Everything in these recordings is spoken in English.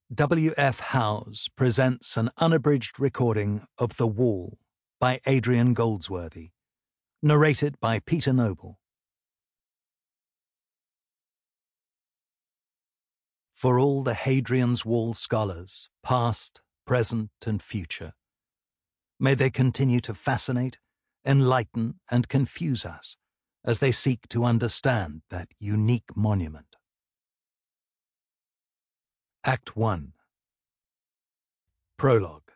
W.F. Howes presents an unabridged recording of The Wall by Adrian Goldsworthy, narrated by Peter Noble. For all the Hadrian's Wall scholars, past, present, and future, may they continue to fascinate, enlighten, and confuse us as they seek to understand that unique monument. Act 1. Prologue.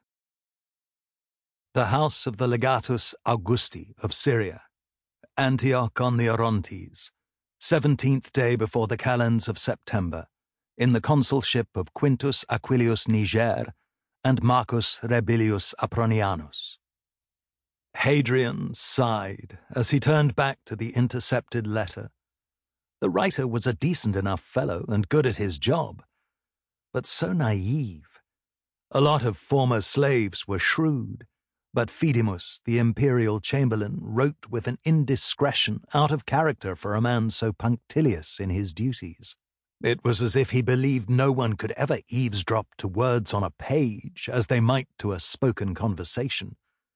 The house of the Legatus Augusti of Syria, Antioch on the Orontes, 17th day before the calends of September, in the consulship of Quintus Aquilius Niger and Marcus Rebilius Apronianus. Hadrian sighed as he turned back to the intercepted letter. The writer was a decent enough fellow and good at his job, but so naive. A lot of former slaves were shrewd, but Phoedimus, the imperial chamberlain, wrote with an indiscretion out of character for a man so punctilious in his duties. It was as if he believed no one could ever eavesdrop to words on a page as they might to a spoken conversation.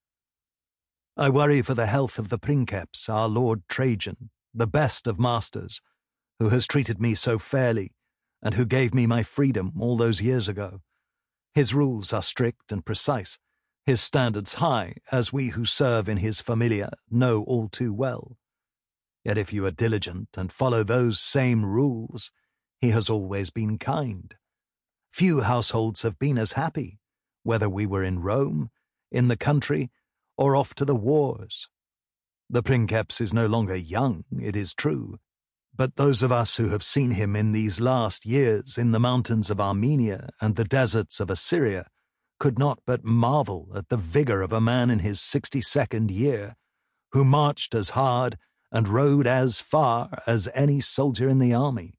I worry for the health of the princeps, our Lord Trajan, the best of masters, who has treated me so fairly, and who gave me my freedom all those years ago. His rules are strict and precise, his standards high, as we who serve in his familia know all too well. Yet if you are diligent and follow those same rules, he has always been kind. Few households have been as happy, whether we were in Rome, in the country, or off to the wars. The princeps is no longer young, it is true, but those of us who have seen him in these last years in the mountains of Armenia and the deserts of Assyria could not but marvel at the vigor of a man in his 62nd year, who marched as hard and rode as far as any soldier in the army.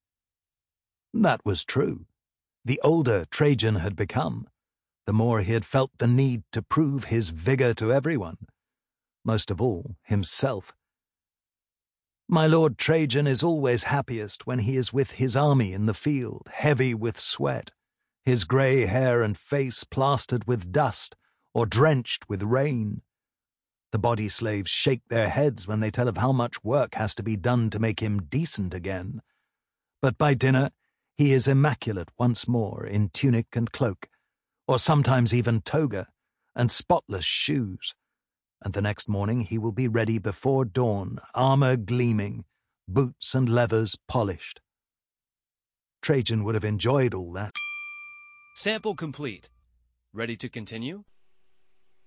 That was true. The older Trajan had become, the more he had felt the need to prove his vigor to everyone, most of all himself. My Lord Trajan is always happiest when he is with his army in the field, heavy with sweat, his grey hair and face plastered with dust or drenched with rain. The body slaves shake their heads when they tell of how much work has to be done to make him decent again. But by dinner he is immaculate once more in tunic and cloak, or sometimes even toga, and spotless shoes. And the next morning he will be ready before dawn, armor gleaming, boots and leathers polished. Trajan would have enjoyed all that. Sample complete. Ready to continue?